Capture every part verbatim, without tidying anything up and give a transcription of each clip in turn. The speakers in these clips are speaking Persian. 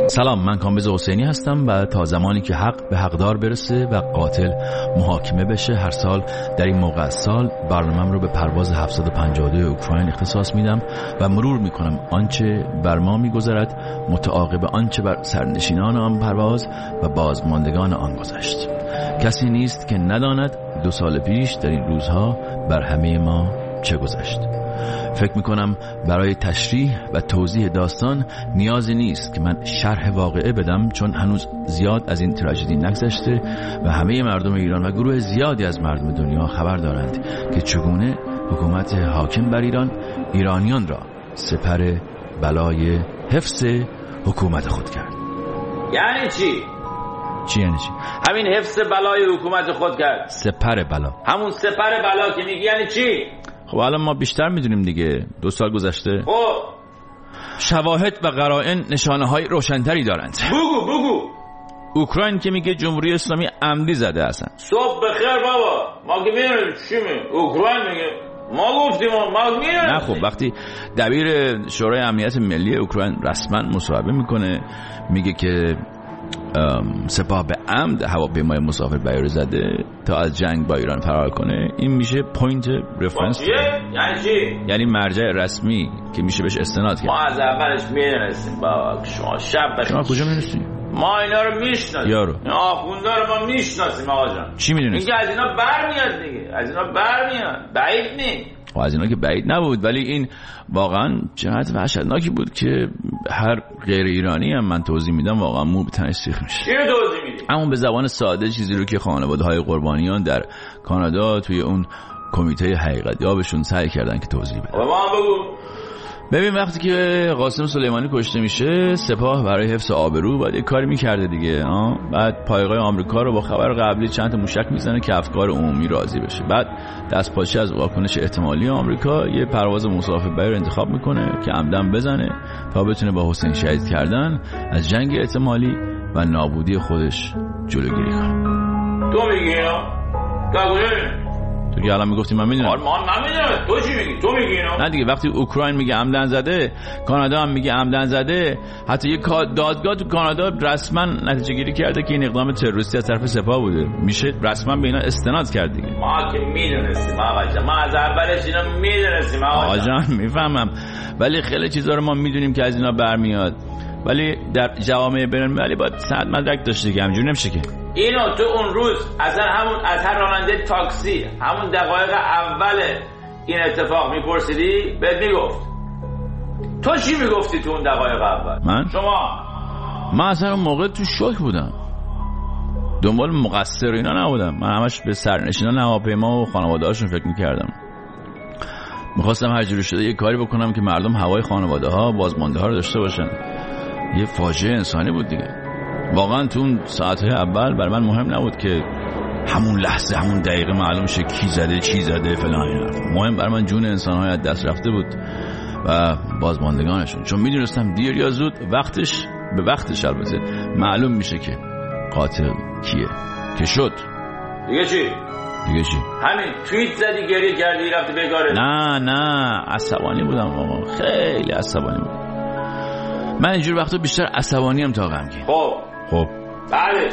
سلام، من کامبیز حسینی هستم و تا زمانی که حق به حقدار برسه و قاتل محاکمه بشه هر سال در این موقع از سال برنامه‌ام رو به پرواز هفتصد و پنجاه و دو اوکراین اختصاص میدم و مرور میکنم آنچه بر ما میگذرد متعاقب آنچه بر سرنشینان آن پرواز و بازماندگان آن گذشت. کسی نیست که نداند دو سال پیش در این روزها بر همه ما چه گذشت. فکر میکنم برای تشریح و توضیح داستان نیازی نیست که من شرح واقعه بدم، چون هنوز زیاد از این تراژدی نگذشته و همه مردم ایران و گروه زیادی از مردم دنیا خبر دارند که چگونه حکومت حاکم بر ایران ایرانیان را سپر بلای حفظ حکومت خود کرد. یعنی چی؟ چی یعنی چی؟ همین حفظ بلای حکومت خود کرد. سپر بلا. همون سپر بلا که میگی یعنی چی؟ خب الان ما بیشتر میدونیم دیگه. دو سال گذشته. خب شواهد و قرائن نشانه های روشنتری دارند. بگو بگو. اوکراین که میگه جمهوری اسلامی عمدی زده اصلا. صبح بخیر بابا. ما که میدونیم چی میگه. اوکراین میگه ما گفتیم ما میدونیم. نه خب وقتی دبیر شورای امنیت ملی اوکراین رسما مصاحبه میکنه میگه که سپاه به عمد هواپیمای مسافربری رو زده تا از جنگ با ایران فرار کنه، این میشه پوینت رفرنس. یعنی چی؟ یعنی مرجع رسمی که میشه بهش استناد کرد. ما از اولش میدونستیم بابا. شما شب بخیر. شما کجا میدونستیم؟ ما اینا رو میشناسیم. یارو این آخوندا رو ما میشناسیم آقا جان. چی میدونید؟ اینکه از اینا برمیاد دیگه. از اینا برمیاد. بعید نیست. خب از اینا که بعید نبود، ولی این واقعا جهت وحشتناکی بود که هر غیر ایرانی هم من توضیح میدم واقعا مو به تنش سیخ میشه. چی رو توضیح میدی؟ همون به زبان ساده چیزی رو که خانواده‌های قربانیان در کانادا توی اون کمیته حقیقت یابشون سعی کردن که توضیح بدن. ما بگو. ببین وقتی که قاسم سلیمانی کشته میشه، سپاه برای حفظ آبرو باید یه کاری میکرده دیگه. آه؟ بعد پایگاه آمریکا رو با خبر قبلی چند تا موشک میزنه که افکار عمومی راضی بشه. بعد دست پاچه از واکنش احتمالی آمریکا یه پرواز مسافربری رو انتخاب میکنه که عمدن بزنه تا بتونه با حسین شهید کردن از جنگ احتمالی و نابودی خودش جلوگیری کنه. تو میگی اینا؟ تو که الان میگفتی من میدونم. ما نمیدونم. تو چی میگی؟ تو میگی اینا؟ نه دیگه، وقتی اوکراین میگه عمدن زده، کانادا هم میگه عمدن زده، حتی یه دادگاه تو کانادا رسما نتیجه گیری کرده که این اقدام تروریستی از طرف سپاه بوده، میشه رسما به اینا استناد کرد دیگه. ما که میدونستیم آقا جان، ما از اولش اینا میدونستیم آقا جان. میفهمم، ولی خیلی چیزا رو ما میدونیم که از اینا برمیاد، ولی در جوامع بین‌المللی باید سند مدرک داشته که همینجوری نمیشه که. اینو تو اون روز اصلا همون از هر راننده تاکسی همون دقایق اول این اتفاق میپرسیدی بهت میگفت. تو چی میگفتی تو اون دقایق اول؟ من؟ شما؟ من اصلا اون موقع تو شوک بودم، دنبال مقصر اینا نبودم. من همش به سرنشینان هواپیما و خانواده هاشون فکر میکردم. میخواستم هر جوری شده یه کاری بکنم که مردم هوای خانواده ها بازمانده ها رو داشته باشن. یه فاجعه انسانی بود دیگه. واقعا تو اون ساعتهای اول برای من مهم نبود که همون لحظه همون دقیقه معلوم شه کی زده چی زده فلان اینا. مهم برای من جون انسان‌های از دست رفته بود و بازماندگانشون، چون میدونستم دیر یا زود وقتش به وقتش البته معلوم میشه که قاتل کیه. که شد دیگه. چی؟ دیگه چی؟ همین توییت زدی گریه کردی رفتی بگاره. نه نه عصبانی بودم واقعا، خیلی عصبانی بودم. من اینجور وقتا بیشتر عصبانی ام تا غمگین. خب خب بعدش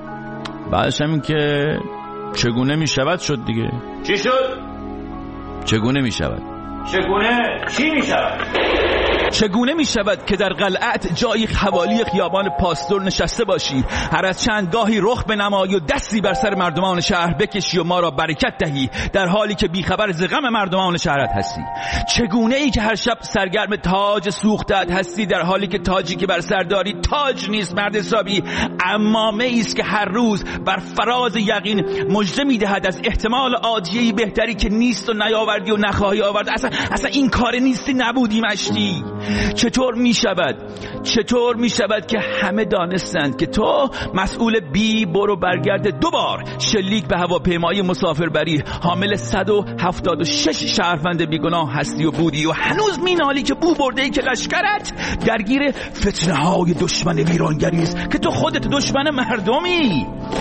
بعدش همین که چگونه میشود شد دیگه. چی شد؟ چگونه میشود چگونه چی میشود؟ چگونه می شود که در قلعت جای حوالی خیابان پاستور نشسته باشی، هر از چند گاهی رخ بنمایی و دستی بر سر مردمان شهر بکشی و ما را برکت دهی، در حالی که بیخبر ز غم مردمان شهرت هستی؟ چگونه ای که هر شب سرگرم تاج سوختت هستی، در حالی که تاجی که بر سر داری تاج نیست مرد حسابی، عمامه ایست که هر روز بر فراز یقین مژده میدهد از احتمال عاجلی بهتری که نیست و نیاوردی و نخواهی آورد. اصلا اصلا این کار نیستی نبودی مشتی. چطور می شود چطور می شود که همه دانستند که تو مسئول بی برو برگرد دوبار شلیک به هواپیمای مسافربری حامل صد و هفتاد و شش شهروند بیگناه هستی و بودی و هنوز مینالی که بو برده ای که لشکرت درگیر فتنه های دشمن ویرانگری است که تو خودت دشمن مردمی؟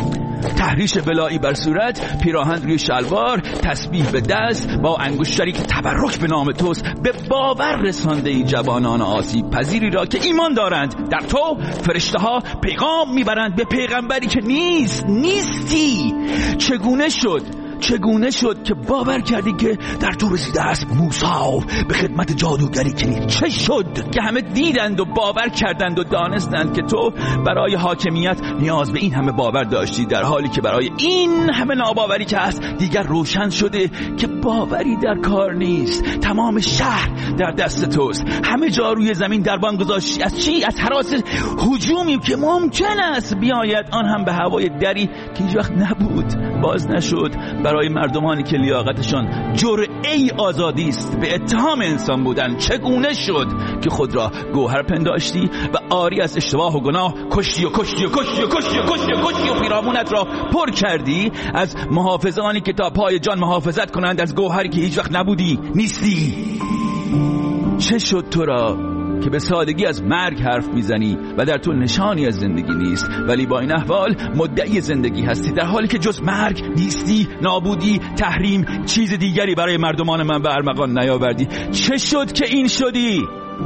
تحریش بلایی بر صورت، پیراهن روی شلوار، تسبیح به دست، با انگشتری که تبرک به نام توست به باور رسانده ای جوانان آسیب پذیری را که ایمان دارند در تو. فرشته ها پیغام میبرند به پیغمبری که نیست نیستی. چگونه شد چگونه شد که باور کردی که در تو رسیده است موسی به خدمت جادوگری کلید؟ چه شد که همه دیدند و باور کردند و دانستند که تو برای حاکمیت نیاز به این همه باور داشتی، در حالی که برای این همه ناباوری که هست دیگر روشن شده که باوری در کار نیست. تمام شهر در دست توست، همه جا روی زمین دربان گذاشتی. از چی؟ از هراس هجومی که ممکن است بیاید، آن هم به هوای دری که هیچ وقت نبود، باز نشد، برای مردمانی که لیاقتشان جرعه‌ای آزادی است به اتهام انسان بودن. چگونه شد که خود را گوهر پنداشتی و آری از اشتباه و گناه کشتی و کشتی و کشتی و کشتی و کشتی و کشتی و پیرامونت را پر کردی از محافظانی که تا پای جان محافظت کنند از گوهری که هیچ وقت نبودی نیستی؟ چه شد تو را که به سادگی از مرگ حرف میزنی و در تو نشانی از زندگی نیست، ولی با این احوال مدعی زندگی هستی، در حالی که جز مرگ نیستی، نابودی، تحریم، چیز دیگری برای مردمان من به ارمغان نیاوردی؟ چه شد که این شدی؟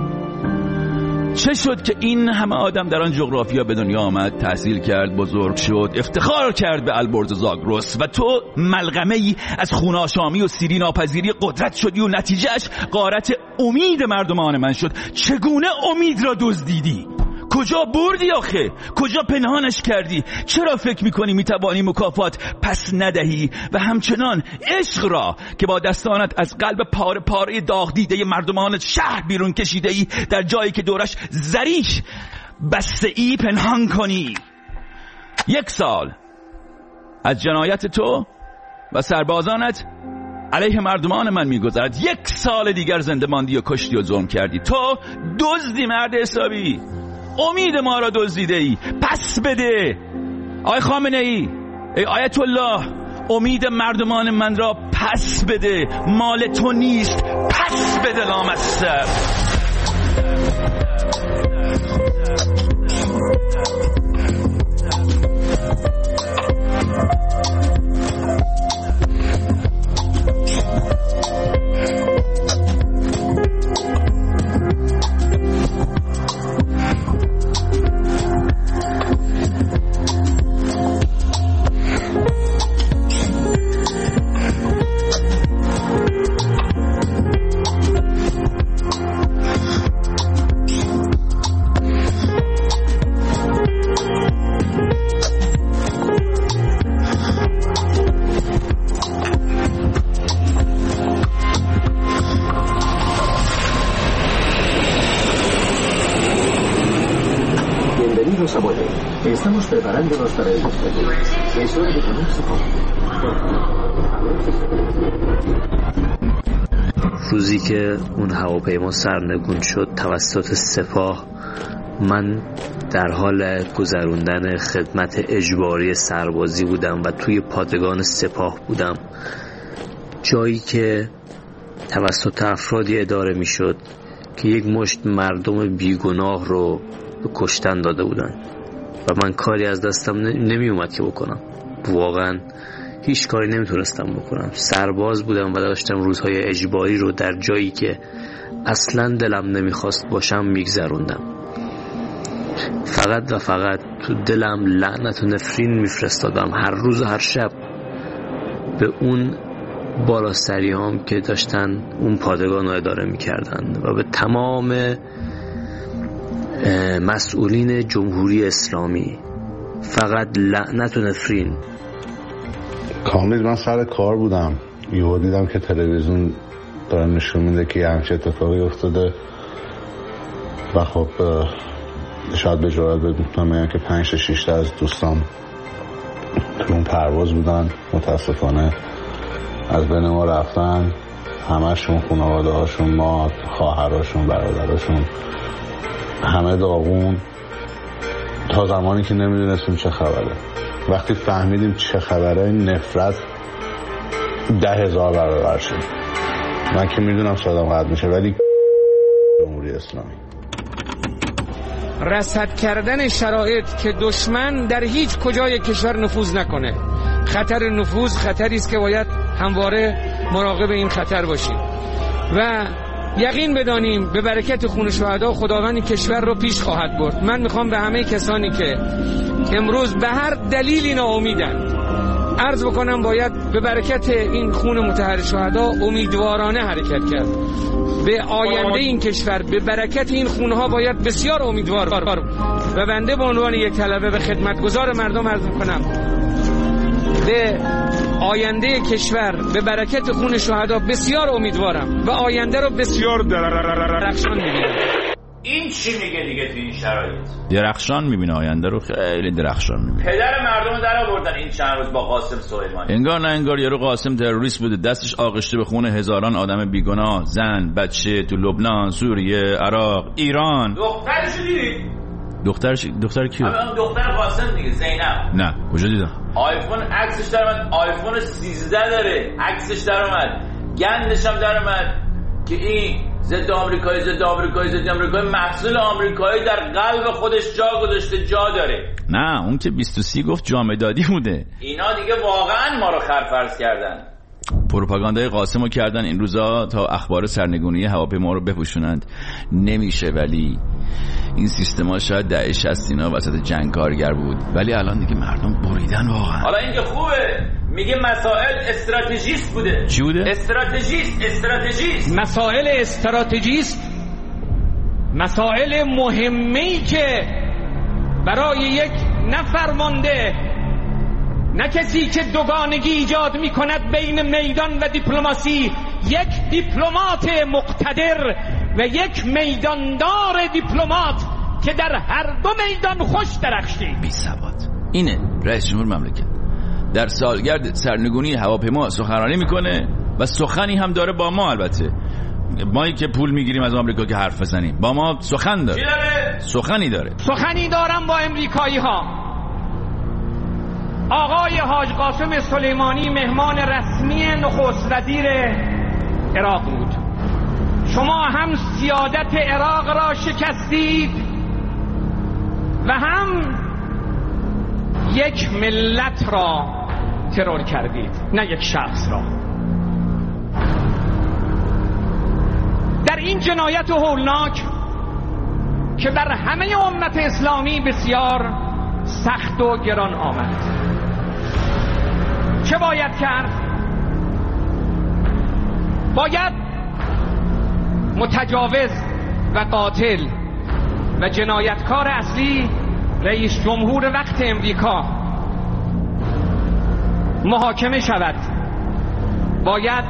چه شد که این همه آدم در آن جغرافیا به دنیا آمد، تحصیل کرد، بزرگ شد، افتخار کرد به البرز زاگرس و تو ملغمه‌ای از خوناشامی و سیری ناپذیری قدرت شدی و نتیجهش غارت امید مردمان من شد؟ چگونه امید را دزدیدی؟ کجا بردی آخه؟ کجا پنهانش کردی؟ چرا فکر میکنی میتوانی مکافات پس ندهی و همچنان عشق را که با دستانت از قلب پاره پاره داغ دیده مردمان شهر بیرون کشیده ای در جایی که دورش زریش بسته ای پنهان کنی؟ یک سال از جنایت تو و سربازانت علیه مردمان من میگذرد. یک سال دیگر زنده ماندی و کشتی و ظلم کردی. تو دزدی مرد حسابی، امید ما را دزدیده ای، پس بده. آی خامنه ای، ای آیت الله، امید مردمان من را پس بده، مال تو نیست، پس بده لامصب. Estamos preparándonos para el despegue. Es hora de ponerse روزی که اون هواپیما سرنگون شد توسط سپاه، من در حال گذروندن خدمت اجباری سربازی بودم و توی پادگان سپاه بودم، جایی که توسط افرادی اداره می شد که یک مشت مردم بیگناه رو به کشتن داده بودن و من کاری از دستم نمی اومد که بکنم. واقعا هیچ کاری نمیتونستم بکنم. سرباز بودم و داشتم روزهای اجباری رو در جایی که اصلا دلم نمیخواست باشم میگذروندم. فقط و فقط تو دلم لعنت و نفرین میفرستادم هر روز و هر شب به اون بالاسری هم که داشتن اون پادگان رو اداره میکردن و به تمام مسئولین جمهوری اسلامی. فقط لعنت و نفرین. کامل من سر کار بودم، یهو دیدم که تلویزیون داره نشون میده که یه همچه اتفاقی افتاده و خب شاید به جرات بدونم میگم که پنج تا شش تا از دوستان تو اون پرواز بودن، متاسفانه از بین ما رفتن، همه‌شون، خانواده هاشون، ما، خواهراشون، برادراشون، همه داغون، تا زمانی که نمیدونستیم چه خبره. وقتی فهمیدیم چه خبره نفرت ده هزار برابر شد. من که میدونم صدام قطع میشه ولی جمهوری اسلامی رصد کردن شرایط که دشمن در هیچ کجای کشور نفوذ نکنه. خطر نفوذ خطری است که باید همواره مراقب این خطر باشیم و یقین بدانیم به برکت خون شهدا خداوند کشور رو پیش خواهد برد. من میخوام به همه کسانی که امروز به هر دلیلی ناامیدند عرض بکنم باید به برکت این خون مطهر شهدا امیدوارانه حرکت کرد به آینده این کشور. به برکت این خونها باید بسیار امیدوار و بنده به عنوان یک طلبه به خدمتگزار مردم عرض میکنم به آینده کشور به برکت خون شهدا بسیار امیدوارم و آینده رو بسیار درخشان میبینم. این چی میگه دیگه تو این شرایط؟ درخشان میبینه آینده رو، خیلی درخشان میبینه. پدر مردم رو در آوردن این چند روز با قاسم سلیمانی. انگار نه انگار یارو قاسم تروریست بوده، دستش آغشته به خون هزاران آدم بیگناه، زن، بچه تو لبنان، سوریه، عراق، ایران. دخترشو دیدی؟ دخترش دختر کیه؟ همون دختر قاسم دیگه، زینب. نه کجا دیدم؟ آیفون عکسش در اومد، آیفون سیزده داره، عکسش در اومد، گندش هم در اومد که این ضد آمریکایی ضد آمریکایی ضد آمریکایی محصول آمریکایی در قلب خودش جا گذاشته، جا داره. نه اون که بیست و سی گفت جامعه دادی بوده. اینا دیگه واقعا ما رو خرفرض کردن. پروپاگاندای قاسمو کردن این روزا تا اخبار سرنگونی هواپیما رو بپوشونند. نمیشه، ولی این سیستما شاید دهه شصت اینا وسط جنگ کارگر بود، ولی الان دیگه مردم بریدن واقعا. حالا این که خوبه، میگه مسائل استراتژیست بوده. چی بوده؟ استراتژیست استراتژیست مسائل استراتژیست، مسائل مهمی که برای یک نفرمانده، نه کسی که دوگانگی ایجاد میکند بین میدان و دیپلماسی، یک دیپلمات مقتدر و یک میداندار دیپلمات که در هر دو میدان خوش درخشی. بی ثبات. اینه رئیس جمهور مملکت در سالگرد سرنگونی هواپیما سخنرانی میکنه و سخنی هم داره با ما. البته مایی که پول میگیریم از آمریکا که حرف بزنیم، با ما سخن داره. داره؟ سخنی داره. سخنی دارم با امریکایی ها. آقای حاج قاسم سلیمانی مهمان رسمی نخست وزیر عراق بود. شما هم سیادت عراق را شکستید و هم یک ملت را ترور کردید، نه یک شخص را. در این جنایت هولناک که بر همه امت اسلامی بسیار سخت و گران آمد، چه باید کرد؟ باید متجاوز و قاتل و جنایتکار اصلی رئیس جمهور وقت امریکا محاکمه شود، باید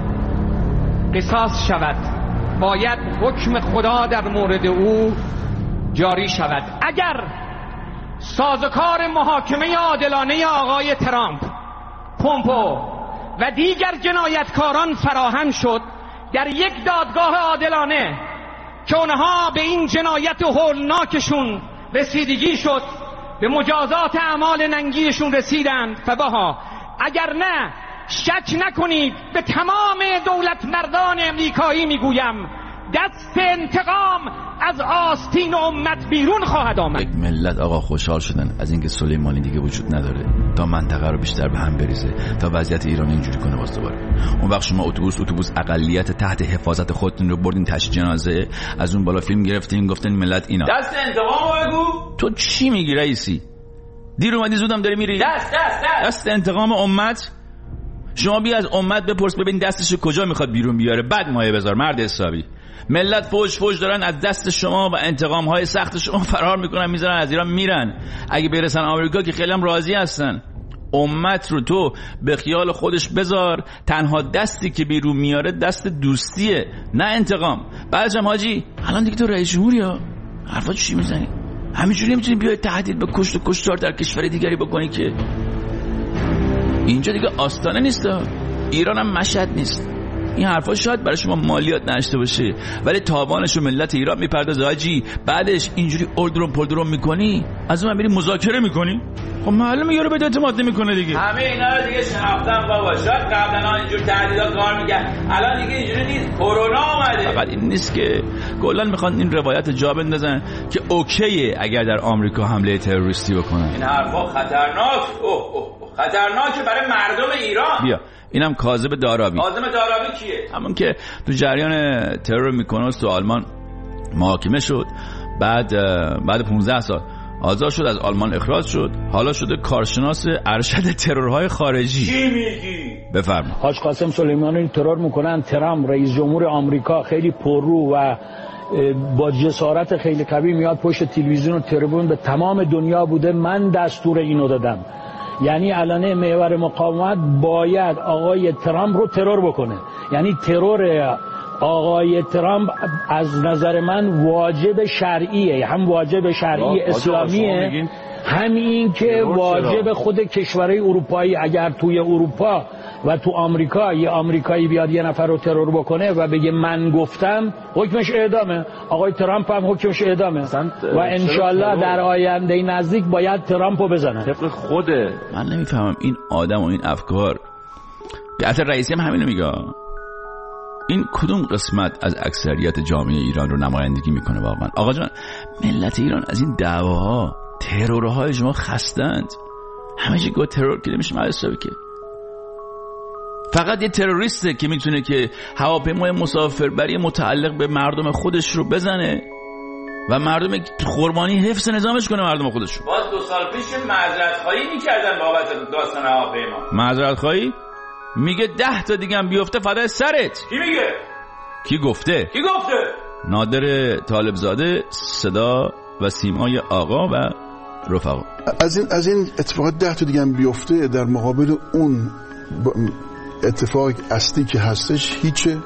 قصاص شود، باید حکم خدا در مورد او جاری شود. اگر سازوکار محاکمه عادلانه آقای ترامپ، پومپو و دیگر جنایتکاران فراهم شد در یک دادگاه عادلانه که اونها به این جنایت هولناکشون رسیدگی شد، به مجازات اعمال ننگیشون رسیدند، فبها. اگر نه، شک نکنید به تمام دولت مردان امریکایی میگویم دست انتقام از آستین امت بیرون خواهد آمد. یک ملت آقا خوشحال شدن از اینکه سلیمانی دیگه وجود نداره تا منطقه رو بیشتر به هم بریزه، تا وضعیت ایران اینجوری کنه باز دوباره. اون وقت شما اتوبوس اتوبوس اقلیت تحت حفاظت خودتون رو بردین تشییع جنازه، از اون بالا فیلم گرفتین گفتن ملت اینا. دست انتقام بگو. تو چی میگی رئیسی؟ دیر اومدی زودم داری میری. دست دست دست دست انتقام امت. شما بیا از امت بپرس ببین دستش کجا میخواد بیرون بیاره، بعد مایه بذار مرد حسابی. ملت فوج فوج دارن از دست شما و انتقام های سخت شما فرار میکنن، میذارن از ایران میرن. اگه برسن آمریکا که خیلی هم راضی هستن. امت رو تو به خیال خودش بذار، تنها دستی که بیرون میاره دست دوستیه نه انتقام. بعدش هم حاجی الان دیگه تو رئیس جمهوری ها، حرفا چی میزنی؟ همینجوری نمیتونی بیای تهدید به کشت و کشتار در کشور دیگری بکنی که اینجا دیگه آستانه نیست، ایران هم مشهد نیست. این حرفا شاید برای شما مالیات نشته باشه، ولی تاوانش رو ملت ایران میپردازه. حاجی بعدش اینجوری اردرون پردرون میکنی، از اون میری مذاکره میکنی. خب معلومه یارو به اعتماد نمیکنه دیگه. همه اینا رو دیگه شناختن بابا. شاید قبلا اینجور تهدیدا کار میکرد، الان دیگه اینجوری نیست. کرونا اومده. فقط این نیست که کلا میخوان این روایت جا بندازن که اوکیه اگر در آمریکا حمله تروریستی بکنن. این حرفا خطرناک. اوه اوه خطرناکه برای مردم ایران. بیا اینم کاظم دارابی. کاظم دارابی کیه؟ همون که تو جریان ترور میکنوس تو آلمان محاکمه شد، بعد بعد پانزده سال آزاد شد، از آلمان اخراج شد، حالا شده کارشناس ارشد ترورهای خارجی. چی میگی؟ بفرما. حاج قاسم سلیمانی ترور میکنن، ترامپ رئیس جمهور آمریکا خیلی پررو و با جسارت خیلی قوی میاد پشت تلویزیون و تریبون به تمام دنیا بوده من دستور اینو دادم. یعنی الان محور مقاومت باید آقای ترامپ رو ترور بکنه. یعنی ترور آقای ترامپ از نظر من واجب شرعیه، هم واجب شرعی اسلامیه، هم این که واجب خود کشورهای اروپایی. اگر توی اروپا و تو آمریکا یه آمریکایی بیاد یه نفر رو ترور بکنه و بگه من گفتم، حکمش اعدامه. آقای ترامپ هم حکمش اعدامه و انشالله در آینده نزدیک باید ترامپ رو بزنن. طبق خوده. من نمیفهمم این آدم و این افکار. قطع رئیسی هم همینو میگه. این کدوم قسمت از اکثریت جامعه ایران رو نمایندگی میکنه واقعا؟ آقا جان ملت ایران از این دعواها ترورهای شما خستند. همه چی گفت ترور که نمیشه حسابی که فقط یه تروریسته که میتونه که هواپیمای مسافربری متعلق به مردم خودش رو بزنه و مردم قربانی حفظ نظامش کنه مردم خودش رو. باز دو سال پیش معذرت خواهی میکردن بابت داستان هواپیما. معذرت خواهی؟ میگه ده تا دیگه هم بیفته فدای سرت. کی میگه؟ کی گفته؟ کی گفته؟ نادر طالبزاده، صدا و سیمای آقا و رفقا. از این از این اتفاقات ده تا دیگه هم بیفته در مقابل اون اتفاق اصلی که هستش هیچه.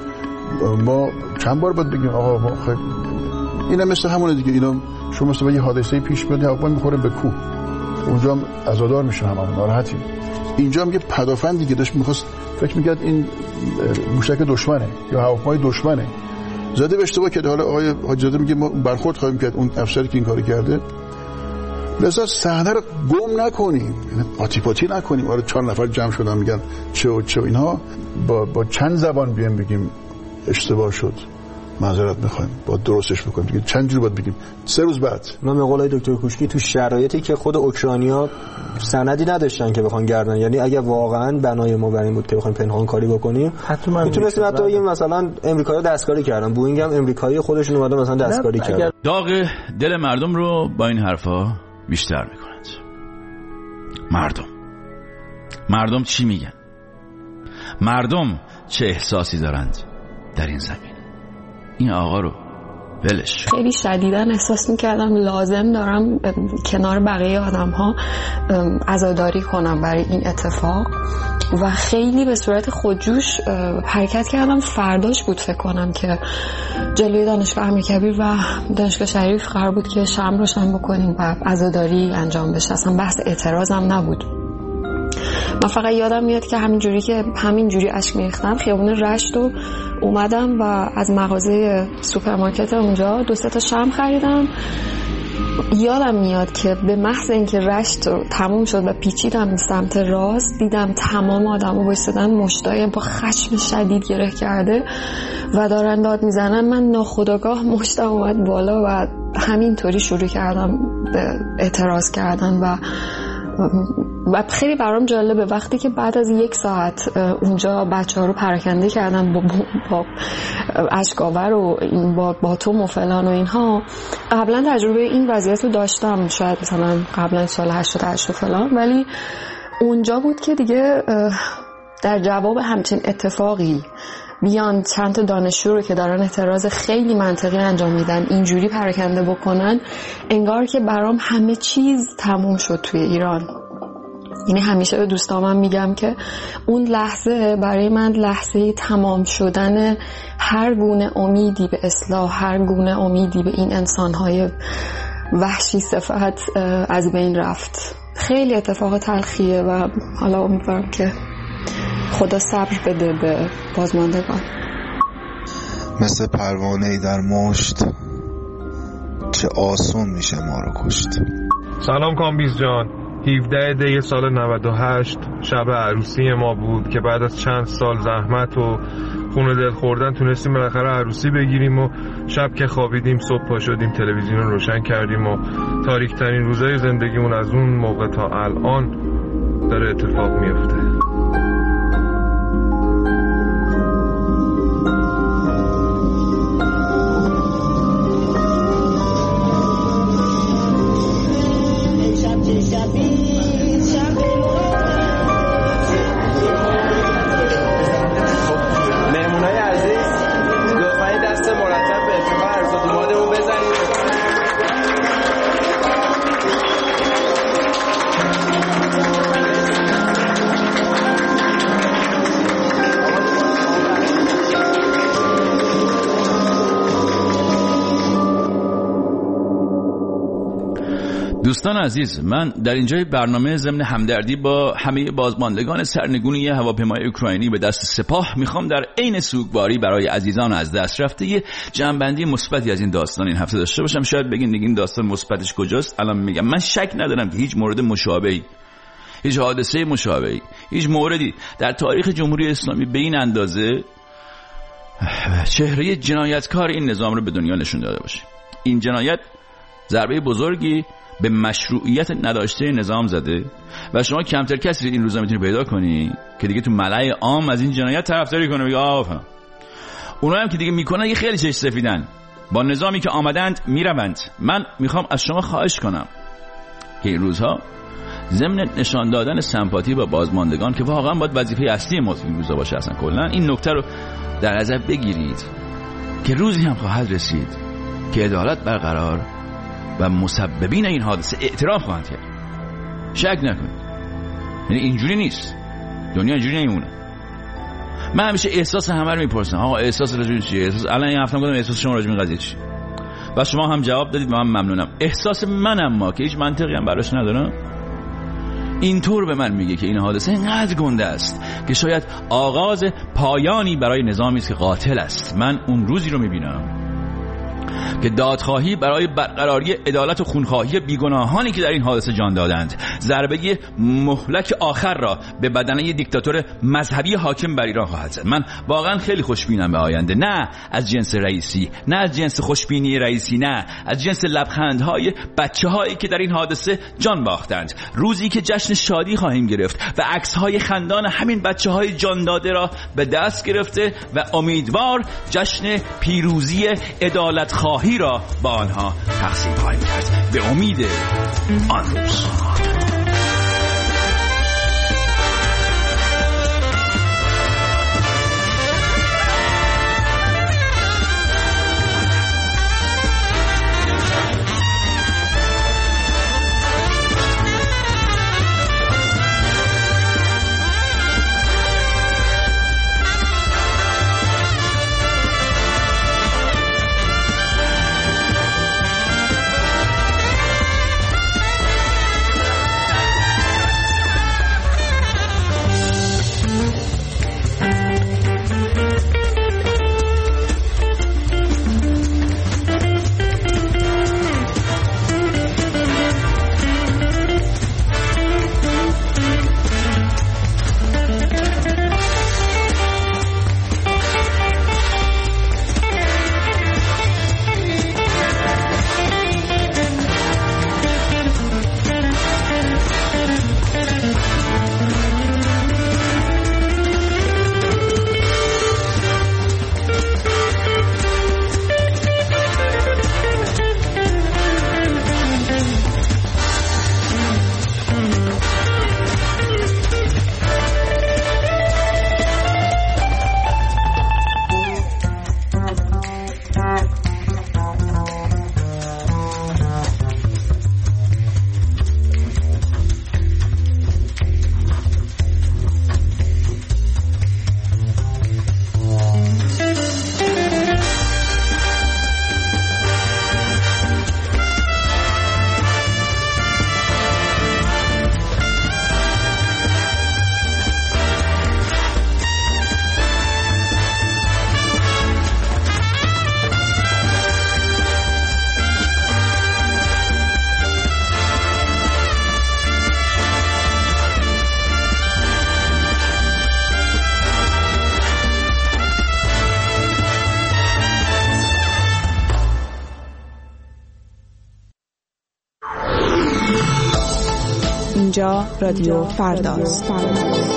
ما چند بار باید بگیم آقا ما خیلی اینا مثل همونه دیگه. اینا شما مثلا یه حادثه پیش بیاد هواپیما میخوره به کوه، اونجا هم عزادار میشن، هممون ناراحتیم. اینجا هم یه پدافندی که داشت میخواست فکر میکرد این موشک دشمنه یا هواپیمای دشمنه، زده به اشتباه کرده. حالا آقای حاجی‌زاده میگه ما برخورد خواهیم کرد اون افسری که این کارو کرده. لذا صحنه رو گم نکنیم، پاتی پاتی نکنیم. آره چهار نفر جمع شدن میگن چه و چه و اینها. با با چند زبان بیام بگیم اشتباه شد، معذرت میخوایم، با درستش بکنیم دیگه. چند جور باید بگیم؟ سه روز بعد. من به قول دکتر کوشکی تو شرایطی که خود اوکراینیا سندی نداشتن که بخوان گردن، یعنی اگه واقعا بنای ما بر این بود که بخوایم پنهان کاری بکنیم میتونستیم حتی بگیم مثلا امریکایی‌ها دستکاری کردن، بوئینگ هم امریکایی خودشون اومده مثلا دستکاری کرد. داغ دل مردم رو با این حرفا بیشتر میکنند. مردم مردم چی میگن؟ مردم چه احساسی دارند در این زمین؟ این آقا رو ولش. خیلی شدیداً احساس میکردم لازم دارم کنار بقیه آدم ها عزاداری کنم برای این اتفاق و خیلی به صورت خودجوش حرکت کردم. فرداش بود فکر کنم که جلوی دانشگاه امیرکبیر و دانشگاه شریف قرار بود که شمع روشن بکنیم و عزاداری انجام بشه. اصلا بحث اعتراضم نبود. من فقط یادم میاد که همین جوری که همین جوری اشک میریختم خیابون رشت رو اومدم و از مغازه سوپرمارکت اونجا دو سه تا شمع خریدم. یادم میاد که به محض اینکه رشت رو تموم شد و پیچیدم به سمت راست، دیدم تمام آدم‌ها وایسادن مشتایم با خشم شدید گره کرده و دارن داد میزنن. من ناخودآگاه مشتم اومد بالا و همینطوری شروع کردم به اعتراض کردن و و خیلی برام جالبه وقتی که بعد از یک ساعت اونجا بچه ها رو پراکنده کردن با, با اشکاور و با باتوم و فلان و اینها. قبلا تجربه این وضعیت رو داشتم، شاید مثلا قبلا سال هشتاد و هشت و فلان، ولی اونجا بود که دیگه در جواب همچین اتفاقی بیان چند تا دانشجو رو که دارن اعتراض خیلی منطقی انجام میدن اینجوری پراکنده بکنن، انگار که برام همه چیز تموم شد توی ایران. یعنی همیشه به دوستامم میگم که اون لحظه برای من لحظه تمام شدن هر گونه امیدی به اصلاح، هر گونه امیدی به این انسانهای وحشی صفت از بین رفت. خیلی اتفاق تلخیه و حالا امیدوارم که خدا صبر بده به بازماندگان. مثل پروانه‌ای در مشت چه آسون میشه ما رو کشت. سلام کامبیز جان. هفده دی سال نود و هشت شب عروسی ما بود که بعد از چند سال زحمت و خون دل خوردن تونستیم بالاخره عروسی بگیریم و شب که خوابیدیم صبح پا شدیم تلویزیون رو روشن کردیم و تاریک ترین روزای زندگیمون از اون موقع تا الان داره اتفاق میفته. دوستان عزیز، من در اینجای برنامه ضمن همدردی با همه بازماندگان سرنگونی هواپیمای اوکراینی به دست سپاه میخوام در عین سوگواری برای عزیزان از دست رفته یه جنبندی مثبتی از این داستان این هفته داشته باشم. شاید بگین دیگه این داستان مثبتش کجاست؟ الان میگم. من شک ندارم که هیچ مورد مشابهی، هیچ حادثه مشابهی، هیچ موردی در تاریخ جمهوری اسلامی به این اندازه چهره جنایتکار این نظام رو به دنیا نشون داده باشه. این جنایت ضربه بزرگی به مشروعیت نداشته نظام زده و شما کمتر کسی این روزا میتونی پیدا کنی که دیگه تو ملأ عام از این جنایت طرفداری کنه، بگه آفا. اونها هم که دیگه میکنن یه خیلی چش سفیدن، با نظامی که آمدند میروند. من میخوام از شما خواهش کنم که این روزها ضمن نشان دادن سمپاتی با بازماندگان که واقعا باید وظیفه اصلی ما این روزا باشه، اصلا کلا این نکته رو در نظر بگیرید که روزی هم خواهد رسید که عدالت برقرار و مسببین این حادثه اعتراف خواهند کرد. شک نکنید. یعنی اینجوری نیست، دنیا اینجوری نمیمونه. من همیشه احساس همه رو میپرسم، آقا احساس راجع چیه؟ احساس الان این هفته گفتم احساس شما راجع به قضیه چیه؟ و شما هم جواب دادید و من ممنونم. احساس منم ما که هیچ منطقی هم براش ندارم اینطور به من میگه که این حادثه اینقدر گنده است که شاید آغاز پایانی برای نظامی است که قاتل است. من اون روزی رو میبینم که دادخواهی برای برقراری عدالت و خونخواهی بیگناهانی که در این حادثه جان دادند ضربه مهلک آخر را به بدنه دیکتاتور مذهبی حاکم بر ایران خواهد زد. من واقعا خیلی خوشبینم به آینده، نه از جنس رئیسی، نه از جنس خوشبینی رئیسی، نه از جنس لبخندهای بچه‌هایی که در این حادثه جان باختند. روزی که جشن شادی خواهیم گرفت و عکس‌های خندان همین بچه‌های جان داده را به دست گرفته و امیدوار جشن پیروزی عدالت خواهی را با آنها تقسیم خواهیم کرد به امید آن روز. اینجا رادیو فرداست.